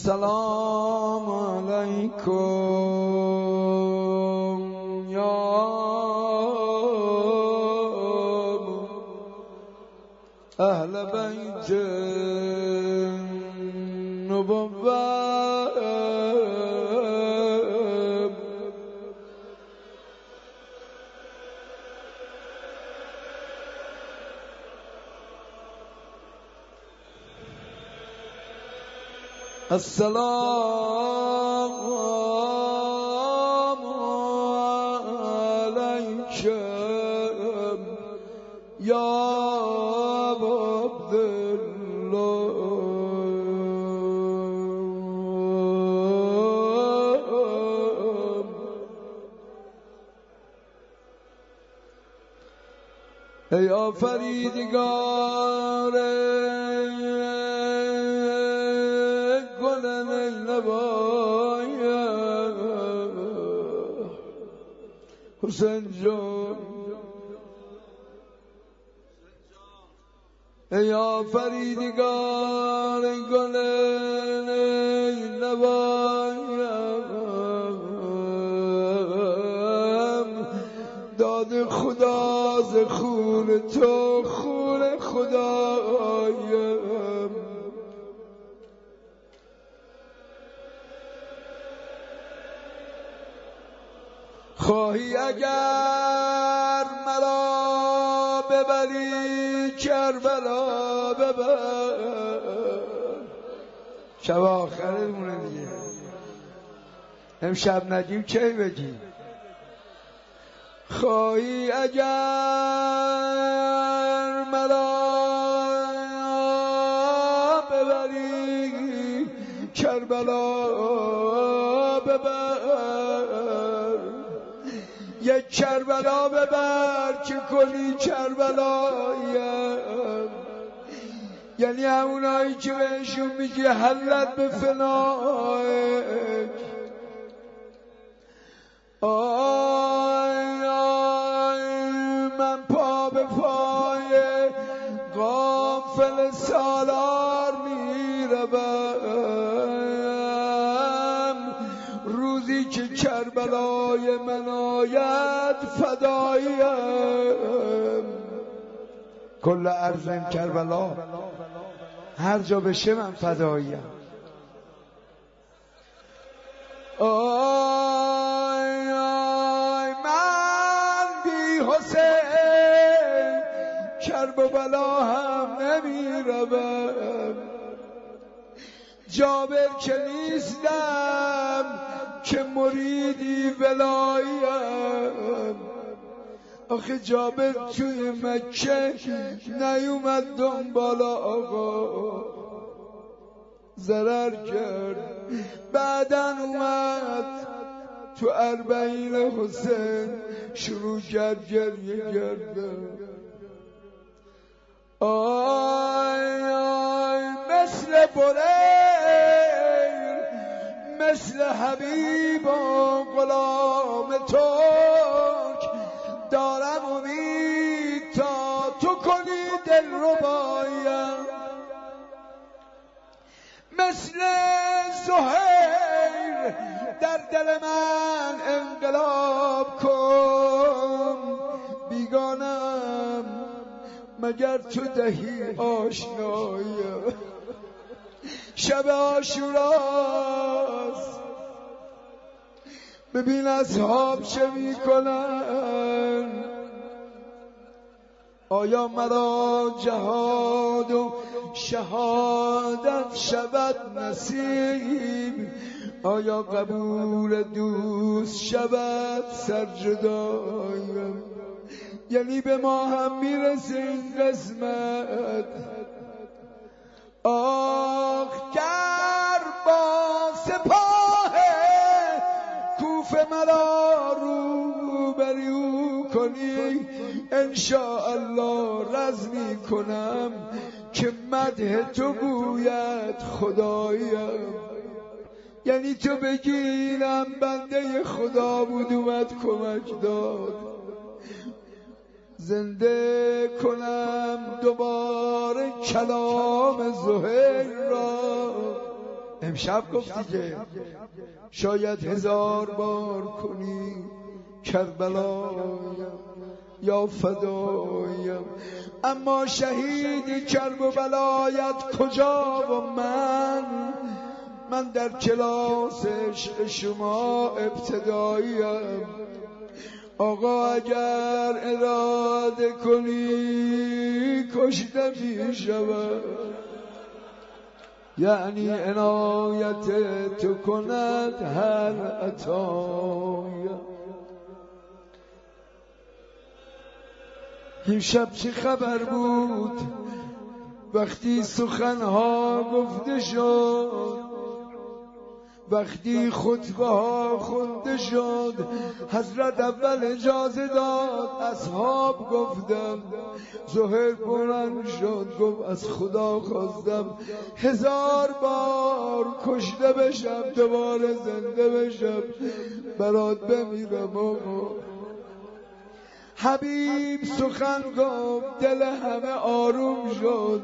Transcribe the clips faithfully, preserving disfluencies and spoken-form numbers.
السلام علیکم یا اهل بیت نبوت السلام علیکم یا عبدالله ای آفریدگار حسین جان، ای آفریدگار گل نوایم، داد خدا ز خون تو خون خدایم. خواهی اگر مرا ببری کربلا ببر، شب آخرمونه دیگه، امشب نگیم کی بگیم. خواهی اگر مرا ببری کربلا ببر، یک کربلا ببر که کلی کربلایم، یعنی همونایی که بهشون میگی حلت به فنایک. آی آی من پا به پای غافل سالار میروم، روزی که کربلای من آید فداییم. کل ارض کربلا، هر جا بشه من فداییم. آی آی من بی حسین کرب و بلا هم نمی روم، جابر که نیستم که مریدی ولاییم. آخه جابر توی مکه نیومد دنبال آقا، ضرر کرد، بعدن اومد تو اربعین حسین شروع کرد گریه کردن. آی آی مثل بریر، مثل حبیب و غلام ترک دارم امید تا تو کنی دل ربایم. مثل زهیر در دل من انقلاب کن، بیگانم مگر تو دهی آشنایم. شب عاشوراست، ببین اصحاب چه میکنن. آیا مرا جهاد و شهادت شود نصیب؟ آیا قبول دوست شود سرجدایم؟ یعنی به ما هم میرسه این قسمت. آخ گر با سپاه کوفه مرا روبرو کنی، انشاءالله رزمی کنم که مدح تو گوید خدایم. یعنی تو بگیرم بنده خدا بود اومد کمک داد، زنده کنم دوباره کلام زهیر را. امشب گفتی که شاید هزار بار کنی کربلایم یا فدایم، اما شهیدی کرب و بلایت کجا و من من در کلاس عشق شما ابتداییم. آقا اگر اراده کنی کشته می شود، یعنی عنایت تو کند هر عطایم. این شب چه خبر بود وقتی سخنها گفته شد، وقتی خطبه ها خونده شد، حضرت اول اجازه داد، اصحاب گفتند، زهیر بلند شد گفت از خدا خواستم هزار بار کشته بشم دوباره زنده بشم برات بمیرم. آقا حبیب سخن گفت، دل همه آروم شد.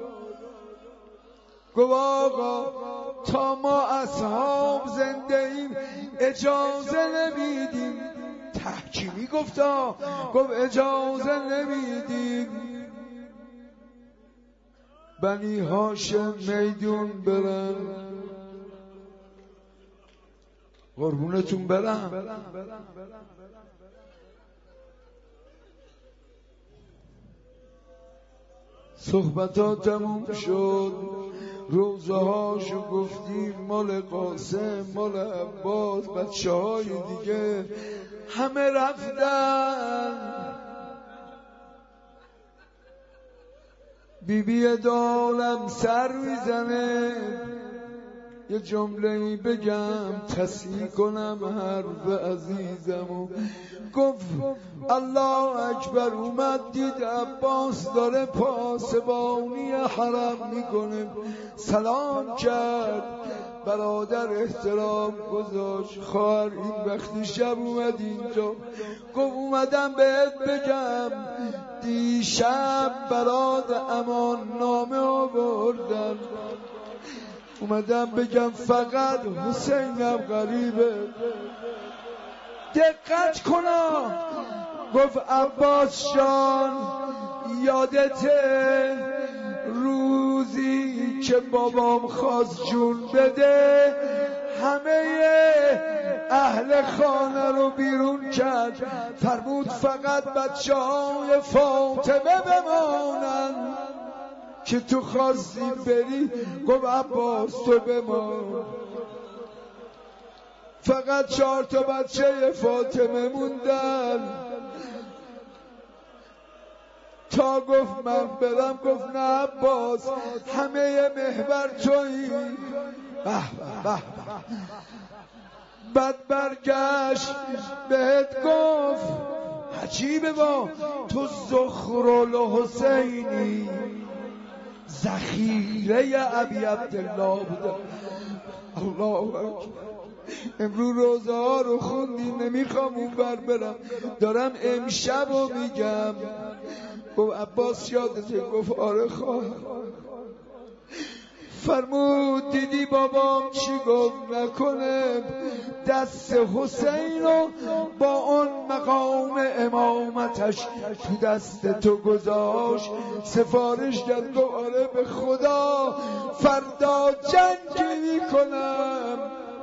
گفت آقا تا ما اصحاب زنده ایم اجازه نمیدیم. تحکیمی گفتا، گفت اجازه نمیدیم بنی هاشم میدون برن، قربونتون برم. صحبت ها تموم شد، روزه هاشو گفتیم، مال قاسم، مال عباس، بچه های دیگه همه رفتن. بی بی دالم سر میزنه، یه جمله‌ای بگم تصحیح کنم حرف عزیزمو. گفت الله اکبر، اومد دید عباس داره پاسبانی حرم میکنه، سلام کرد، برادر احترام گذاشت. خواهر این وقتی شب اومد اینجا، گفت اومدم بهت بگم دیشب برات امان نامه آوردن، اومدم بگم فقط حسینم غریبه، دقت کنا. گفت عباس جان یادته روزی که بابام خواست جون بده همه اهل خانه رو بیرون کرد، فرمود فقط بچه های فاطمه بمانن که تو خواستی بری. گفت عباس تو بمان، فقط چهار تا بچه فاطمه موندن. تا گفت من برم، گفت نه عباس همه محور تویی. بعد برگشت بهت گفت عجیبه با تو زخرالحسینی، ذخیره ابی عبدالله بوده. الله اکبر. امروز روزه ها رو خوندیم، نمیخوام اون بر برم، دارم امشب رو میگم. گفت عباس یادته؟ گفت آره خواهر. فرمود دیدی بابام چی گفت؟ نکنه دست حسین رو با اون مقام امامتش تو دست تو گذاشت، سفارش کرد. گفت آره به خدا فردا جنگ میکنم.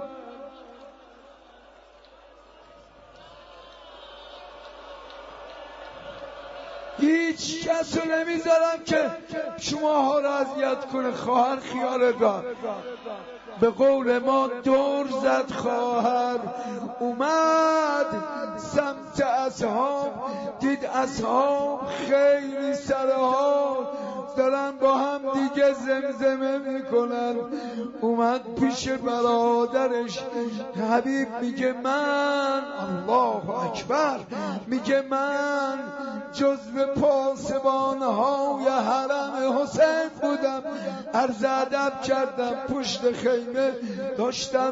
هیچ کس رو نمیذارم که شماها رو اذیت کنه. خواهر خیال دار، به قول ما دور زد خواهر، اومد سمت اصحاب، دید اصحاب خیلی سرها دارن با هم دیگه زمزمه میکنن. اومد پیش برادرش، حبیب میگه من، الله اکبر، میگه من جزو پاسبانهای حرم حسین بودم، عرض ادب کردم، پشت خیمه داشتم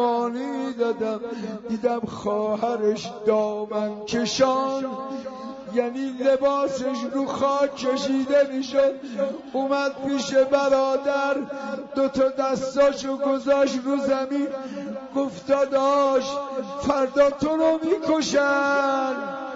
نگهبانی دادم، دیدم خواهرش دامن کشان یعنی لباسش رو خاک کشیده میشد. اومد پیش برادر، دوتا دستاشو گذاشت رو زمین، گفت داداش فردا تو رو میکشن.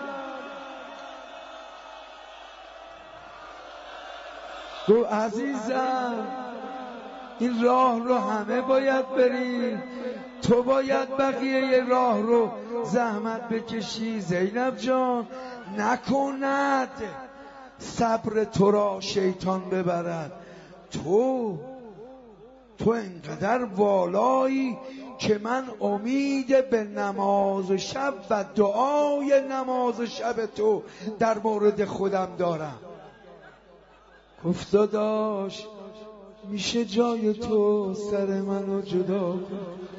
گفت عزیزم این راه رو همه باید بریم، تو باید بقیه راه رو زحمت بکشی. زینب جان نکند صبر تو را شیطان ببرد. تو تو انقدر والایی که من امید به نماز شب و دعای نماز شب تو در مورد خودم دارم. گفت داداش میشه جای تو سر منو جدا کن.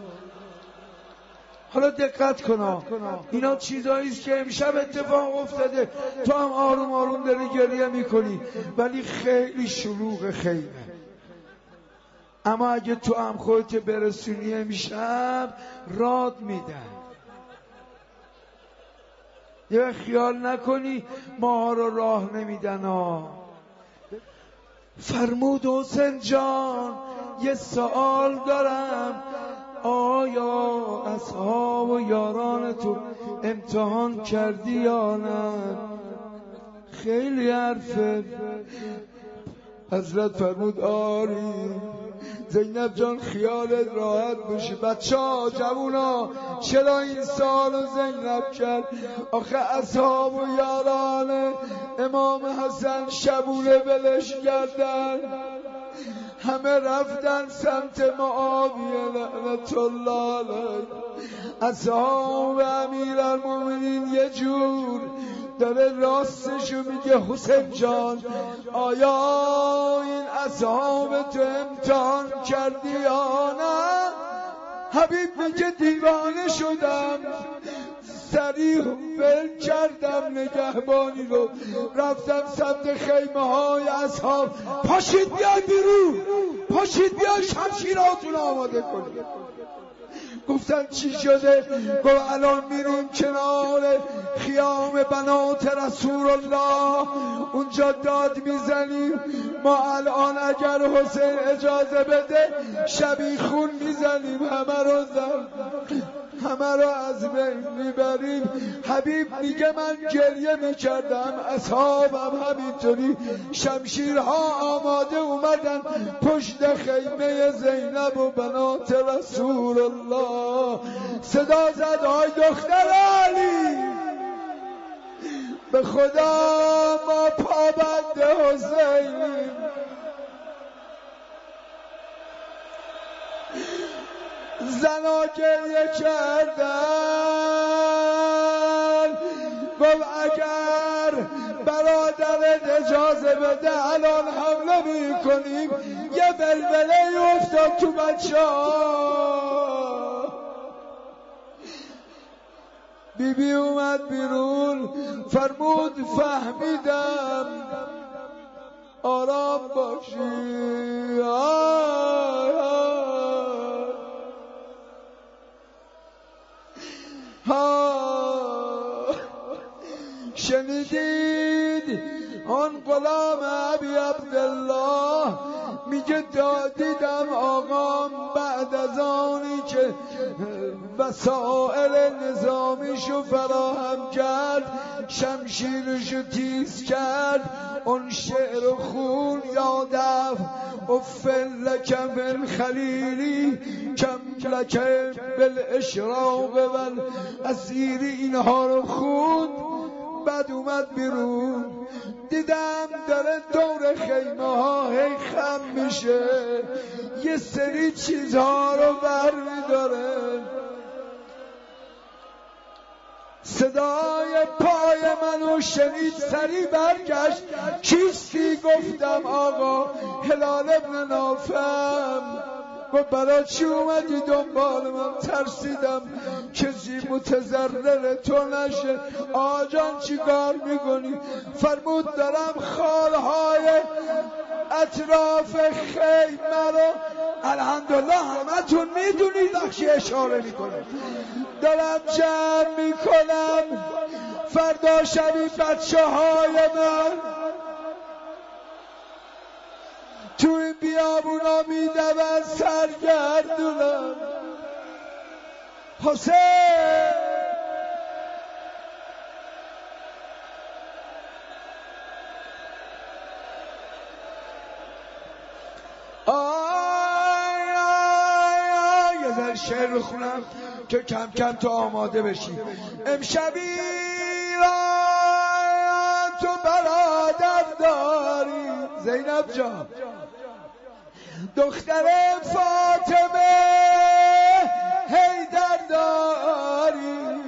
حالا دقت کن، اینا چیزاییست که امشب اتفاق افتاده، تو هم آروم آروم داری گریه میکنی ولی خیلی شلوغ خیمه. اما اگه تو هم خودت برسونی امشب راد میدن. یه خیال نکنی ماها رو راه نمیدن ها. فرمود حسین جان یه سوال دارم، آیا اصحاب و یاران تو امتحان کردی یا نه؟ خیلی حرفه. حضرت فرمود آری. زینب جان خیالت راحت باشه. بچه ها جوونا چرا این سالو زینب کرد؟ آخه اصحاب و یاران امام حسن شبونه بلش کردن، همه رفتن سمت معاویه لعنت الله علیه. اصحاب امیرالمومنین یه جور داره راستشو میگه. حسین جان آیا این اصحاب تو امتحان کردی یا نه؟ حبیب میگه دیوانه شدم، سریع بل کردم نگهبانی رو، رفتم سمت خیمه های اصحاب. پاشید بیاید بیرون، پاشید بیاید شمشیراتون آماده کنید. گفتن چی شده؟ گفت الان میریم کنار خیام بنات رسول الله، اونجا داد میزنیم. ما الان اگر حسین اجازه بده شبیخون میزنیم، همه رو زن همه رو از بین میبریم. حبیب میگه من گریه میکردم، اصحابم همینطوری، شمشیرها آماده اومدن پشت خیمه زینب و بنات رسول الله. صدا زد آی دختر علی، به خدا ما پابند حسینیم. زنا گریه کردن. گفت اگر برادرت اجازه بده الان حمله میکنیم. یه بلبله افتاد تو بچه ها. بی بی اومد بیرون، فرمود فهمیدم، آرام باشی. آی آی ها. شنیدید آن غلام ابی عبدالله میگه دیدم آقام بعد از آنی که وسائل نظامیشو فراهم کرد، شمشیرشو تیز کرد، اون شعر و خون یادف افل لک من خلیلی کم لک بالاشراق والاسیری، اینها رو خوند. بعد اومد بیرون، دیدم داره دور خیمه ها هی خم میشه، یه سری چیزها رو بر میداره. صدای پای منو شنید، سری برگشت. کیستی؟ گفتم آقا هلال ابن نافع. گفت برای چی اومدی دنبال من؟ ترسیدم کسی متضرر تو نشه. آجان چی کار میکنی؟ فرمود دارم خالهای اطراف خیمه رو الحمدلله همتون میدونید نقشی اشاره میکنم. دارم جمع میکنم فردا شبی بچه های من تو این بیابونا میدون سرگردونم. حسین آی آی آی یه ذره شعر رو خونم که کم کم تو آماده بشی. امشبی را تو برادر داری زینب جان، دختر فاطمه حیدر داری،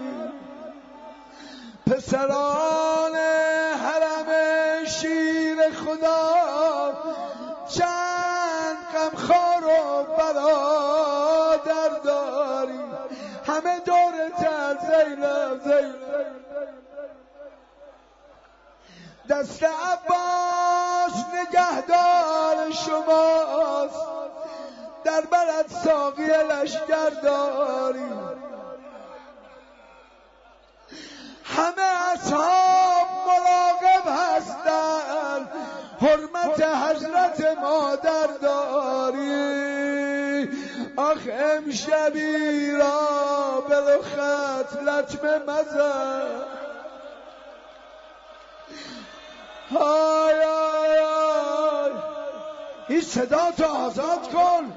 پسران حرم شیر خدا چند غمخوار و برادر داری، همه دورت زینب زینب. دست عباس نگهدار شماست، در برد ساقی لشکر داری، همه اصحاب مراقب هستند، حرمت حضرت مادر داری. آخ امشبی را به رخت لطمه مزن، های آی آی این صدا تو آزاد کن.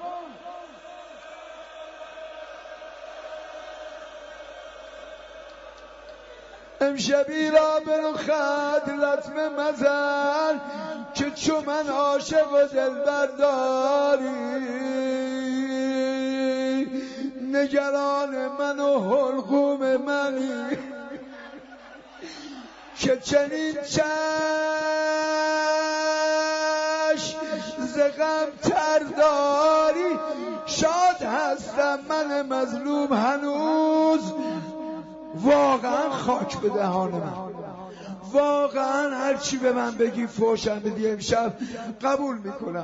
امشبی را به رخت لطمه مزن که چو من عاشق و دلبر داری، نگران من و حلقوم منی که چنین چشم ز غم تر داری. شاد هستم من مظلوم هنوز، واقعا خاک به دهان من، واقعا هرچی به من بگی فوشم بدی امشب قبول میکنم.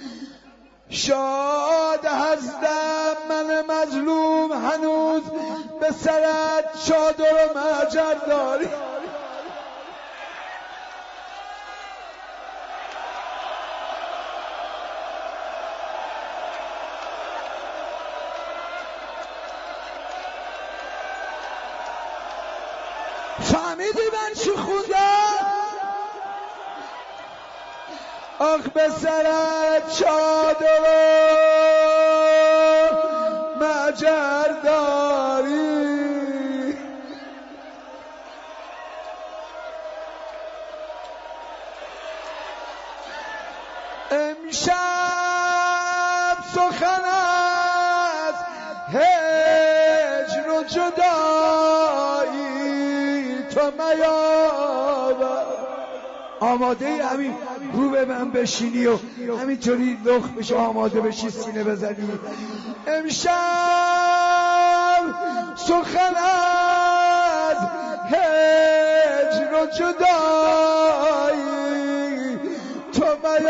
شاد هستم من مظلوم هنوز، به سرت چادر و معجر داری. فهمیدی من چی خوندم؟ آخ به سرت چادر و معجر داری، امشب سخن است هجر و جدایی تو میاور. آماده ای همین رو به من بشینی و همینطوری لخ بشه آماده بشی سینه بزنی. امشب سخن از هجر و جدایی تو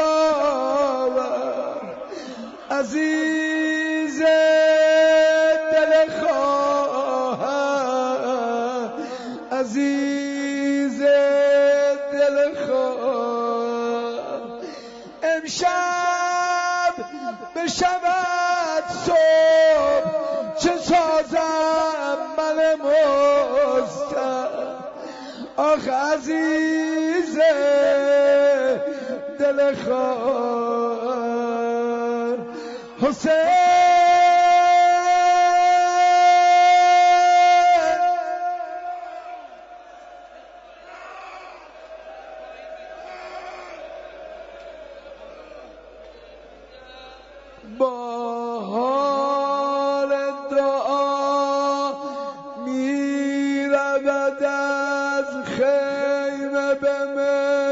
میاور، عزیز دل خواهر، عزیز دل خواهر. امشب بشود صبح چه سازم من مستم. آخ عزیز دل خواهر حسین. با حال دعا می رود از خیمه به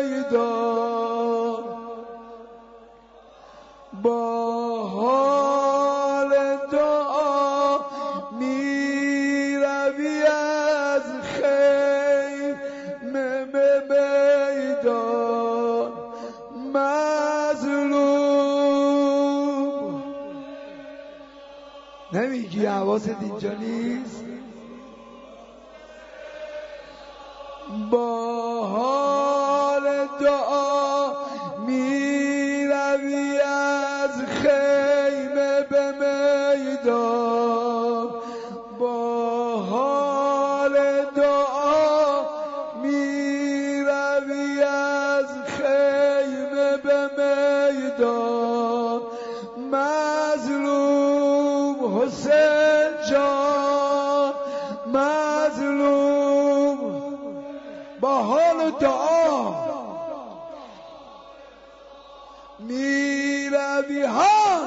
میدان، با حال نمیگی حواست اینجا نیست؟ با حال دعا می روی از خیمه به میدان، با حال دعا می روی از خیمه به میدان، مظلوم حسین جان مظلوم، با حال دعا می روی ها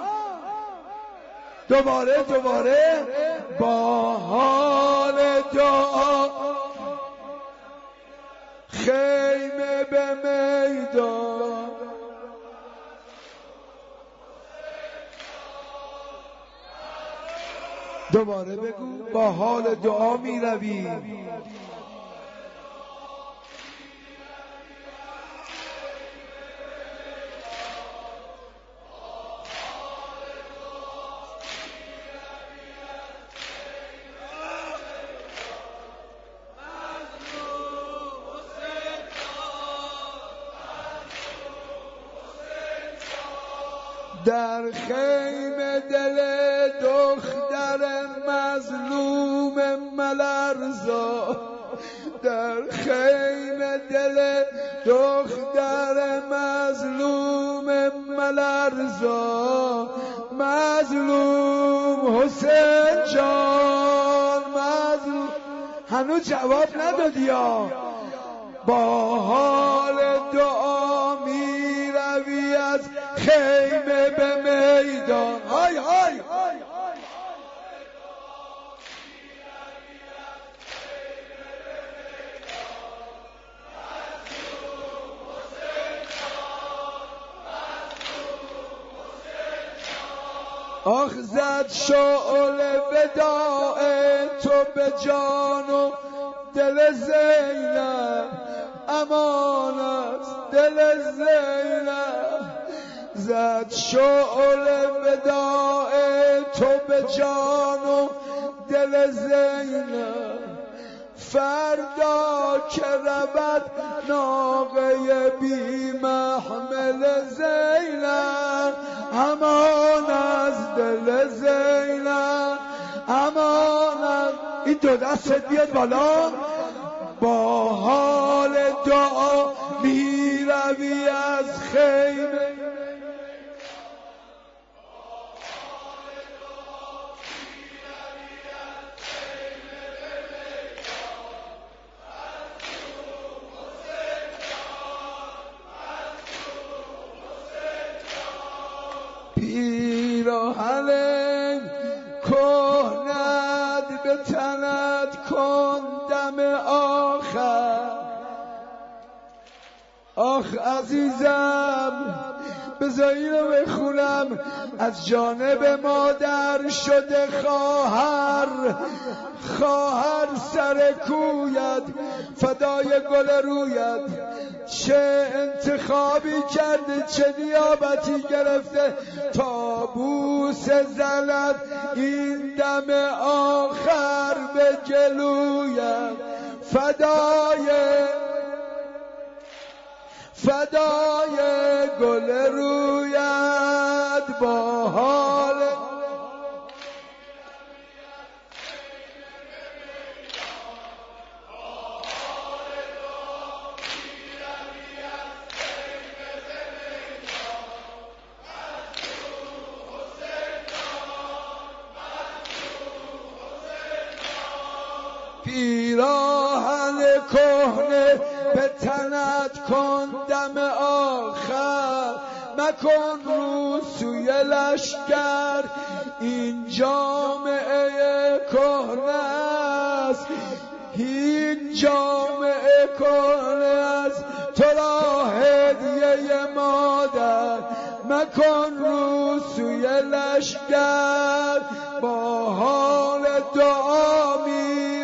دوباره دوباره با حال دعا خیمه به میدان، دوباره بگو با حال دعا می روی. در خیمه دل دختر مظلوم ملرزا، در خیمه دل دختر مظلوم ملرزا، مظلوم حسین جان مظلوم. هنوز جواب ندادی یا؟ با حال دعا می روی از خیمه به میدان. های های آخ زد شعله وداع تو به جان و دل زینب، امان است دل زینب، زد شعله وداع تو به جان و دل زینب، فردا که رود ناقه بی محمل زینب، امان از دل زینب، امان از. این دو دستت بیاد بالا. با حال دعا می روی از خیمه، پیراهن کهنت به تنت کن دم آخر. آخ عزیزم بذار اینو بخونم. از جانب مادر شده خواهر، خواهر سر کویت فدای گل رویت، چه انتخابی کرده چه نیابتی گرفته تا بوسه زند این دم آخر به گلویت، فدای فدای گل رویت. با حال پیراهن کهنه به تنت کن دم آخر، مکن رو سوی لشکر این جامعه کهنه است، هیچ جامعه کهنه است تو را هدیه مادر، مکن رو سوی لشکر. با حال دعا می